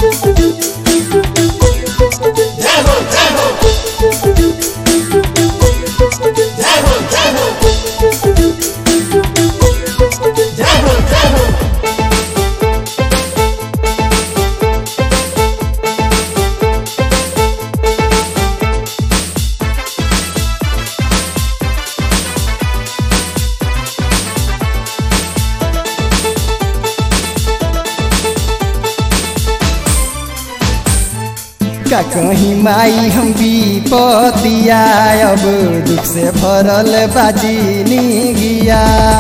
का कहीं माई हम विपतिया अब दुख से भरल बाजी गिया।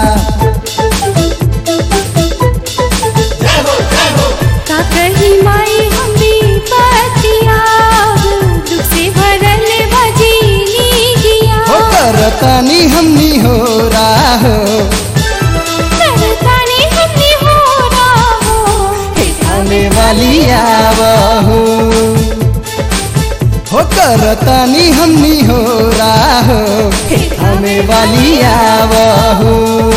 का कहीं माई हम विपतिया अब दुख से भरल बाजी गिया। हो करतानी हमनी हो राहो करतानी हमनी हो राहो आने वाली आवहो। हो करतानी हमनी हो राहो हमें वाली आवहो।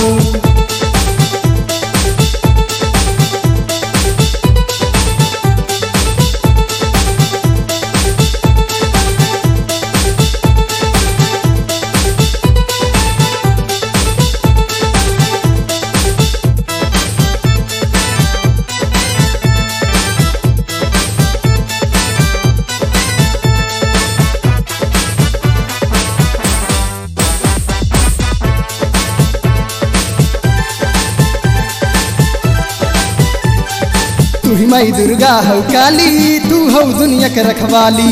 तू ही माई दुर्गा हो काली तू हो दुनिया के रखवाली।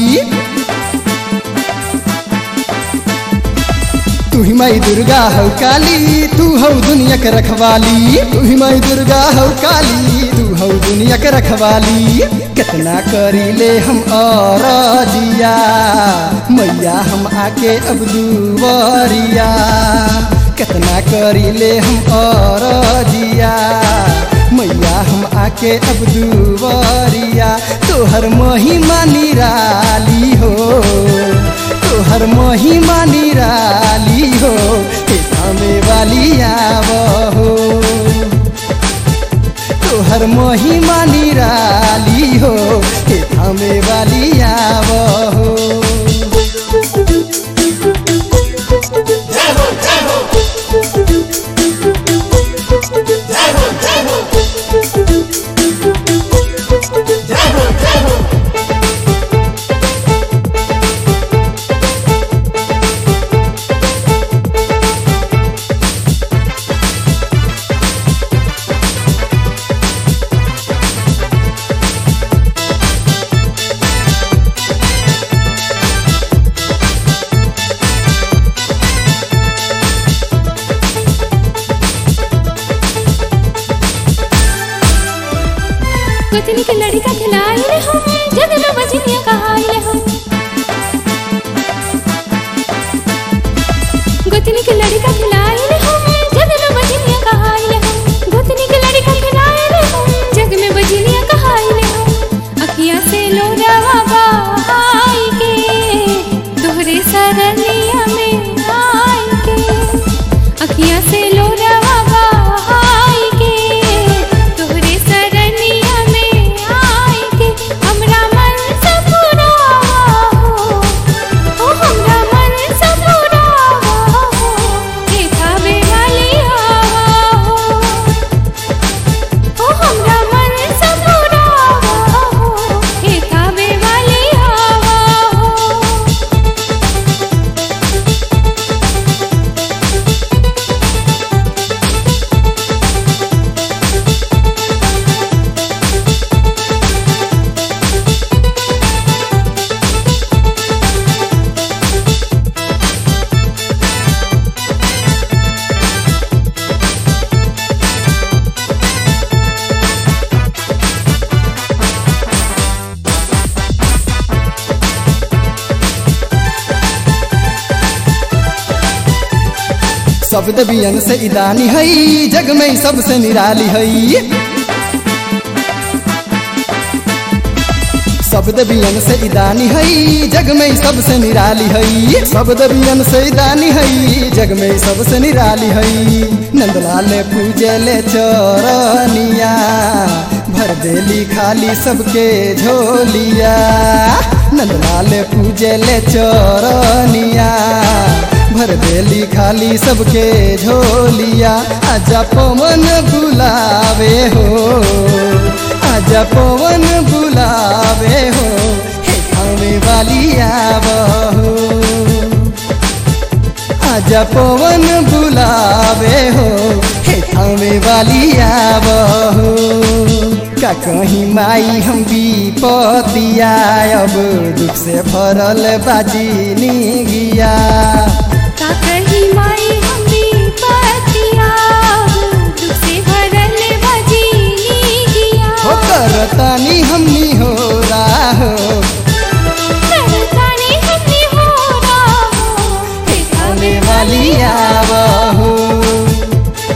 तू ही माई दुर्गा हो काली तू हो दुनिया के रखवाली। तू ही माई दुर्गा हो काली तू हो दुनिया के रखवाली। कितना करी ले हम और जिया मैया हम आके अब दुवरिया। कितना करी ले हम और जिया मैया हम आके अब दुवरिया। तोहर महिमा निराली हो तोहर महिमा निराली हो हमें वाली आवहो। तोहर महिमा निराली हो हमें वाली आवहो। गोतनी के लड़का खिलाए ले हम जग में बजनिया कहाई ले हम। गोतनी के लड़का खिलाए ले हम जग में बजनिया कहाई ले हम। गोतनी के लड़का खिलाए ले हम जग में बजनिया कहाई ले हम। अखियां से लोरावा बहाई के तोहरे सरनिया में आई के। अखियां से लोरावा बहाई के तोहरे सरनिया में आई के। हमरा मन से पूरा हो हमरा मन से पूरा हो देखावे वाली हो हमरा मन से पूरा हो देखावे वाली हो। सब देवियन से इदानी है जग में सबसे निराली है। सब देवियन से इदानी है जग में सबसे निराली है। सब देवियन से इदानी है जग में सबसे निराली है। नंदलाल पूजे ले चरनिया भर देली खाली सबके झोलिया नंदलाल पूजे ले चरनिया भर देली खाली सबके झोलिया आजा पवन बुलावे हो आजा पवन बुलावे हो हे थामे वाली आवहो आजा पवन बुलावे हो हे थामे वाली आवहो का कहीं माई हम विपतिया अब दुख से भरल बाजी निगिया का कहीं माई हम विपतिया दुख से भरल बाजी निगिया हो करतानी हमनी हो राहो करतानी हमनी हो राहो हे थामे वाली आवहो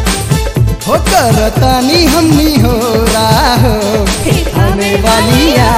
हो करतानी हमनी हो राहो हे थामे वाली